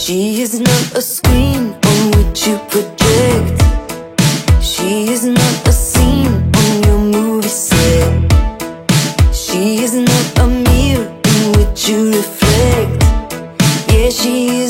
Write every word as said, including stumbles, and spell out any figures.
She is not a screen on which you project. She is not a scene on your movie set. She is not a mirror in which you reflect. Yeah, she is